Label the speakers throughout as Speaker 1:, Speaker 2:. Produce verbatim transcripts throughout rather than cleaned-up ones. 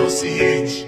Speaker 1: consciente.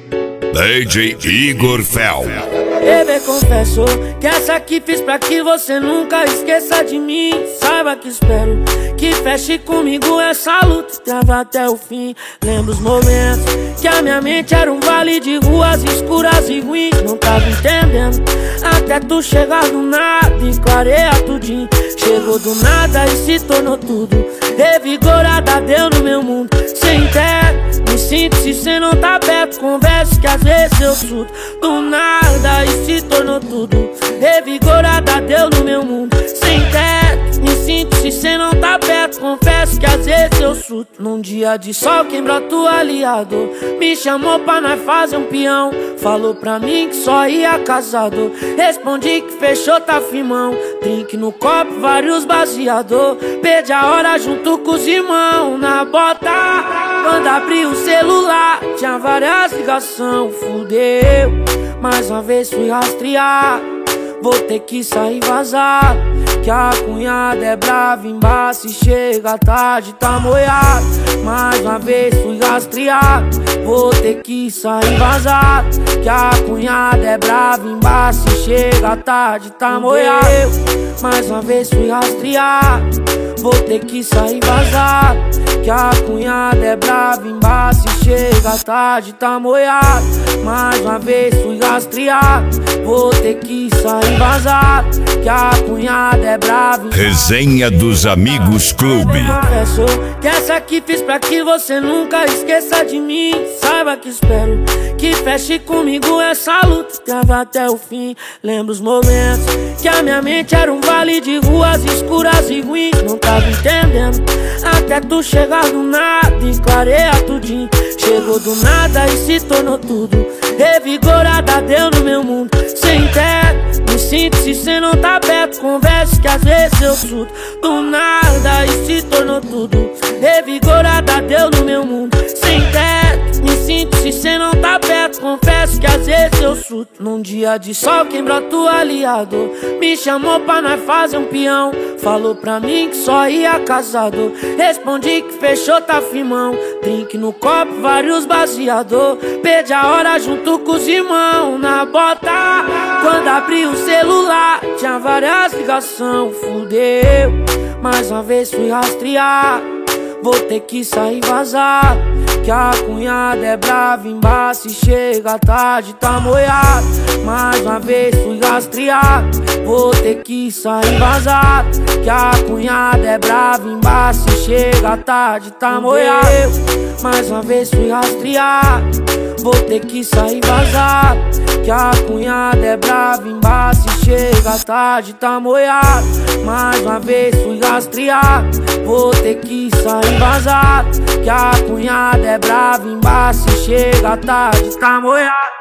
Speaker 2: D J Igor Fel.
Speaker 3: Bebê, confesso que essa aqui fiz pra que você nunca esqueça de mim. Saiba que espero que feche comigo essa luta e trava até o fim. Lembro os momentos que a minha mente era um vale de ruas escuras e ruins. Não tava entendendo até tu chegar do nada e clareia tudinho. Chegou do nada e se tornou tudo. Revigorada deu no meu mundo. Sem teto, me sinto se cê não tá perto. Converso que às vezes eu surto. Do nada e se tornou tudo. Revigorada deu no meu mundo. Sem teto, me sinto se cê não tá perto. Confesso que às vezes eu surto. Num dia de sol quem brota o aliado me chamou pra nós fazer um peão. Falou pra mim que só ia casado. Respondi que fechou, tá firmão. Drink no copo, vários baseador. Perdi a hora junto com os irmãos na bota. Quando abri o celular tinha várias ligações. Fudeu, mais uma vez fui rastrear. Vou ter que sair vazar, que a cunhada é brava embaixo e chega tarde, tá moiado. Mais uma vez fui rastrear. Vou ter que sair vazar, que a cunhada é brava embaixo e chega tarde, tá moiado. Mais uma vez fui rastrear. Vou ter que sair vazar, que a cunhada é brava embaixo e chega tarde, tá moiado. Mais uma vez fui rastrear. Vou ter que sair vazar, que a cunhada é brava.
Speaker 2: Resenha dos Amigos Clube.
Speaker 3: Confesso que essa aqui fiz pra que você nunca esqueça de mim. Saiba que espero que feche comigo essa luta e trava até o fim. Lembro os momentos que a minha mente era um vale de ruas escuras e ruins. Não tava entendendo até tu chegar do nada e clareia tudinho. Chegou do nada e se tornou tudo. Revigorada deu no meu mundo. Sem teto, me sinto se cê não tá perto. Converso que às vezes eu surto. Do nada e se tornou tudo. Revigorada deu no meu mundo. Sem teto, me sinto se cê não tá perto. Confesso que às vezes eu surto. Num dia de sol quem brota o aliado me chamou pra nós fazer um peão. Falou pra mim que só ia casado. Respondi que fechou, tá firmão. Drink no copo, vários baseador. Perdi a hora junto com os irmãos na bota. Quando abri o celular tinha várias ligações. Fudeu, mais uma vez fui rastrear. Vou ter que sair vazar, que a cunhada é brava embaixo e chega tarde, tá moiado. Mais uma vez fui rastrear. Vou ter que sair vazar, que a cunhada é brava embaixo e chega tarde, tá moiado. Mais uma vez fui rastrear. Vou ter que sair vazar, que a cunhada é brava embaixo e chega tarde, tá moiado. Mais uma vez fui rastrear. Vou ter que sair vazar, que a cunhada é brava embaixo e chega tarde, tá moiado.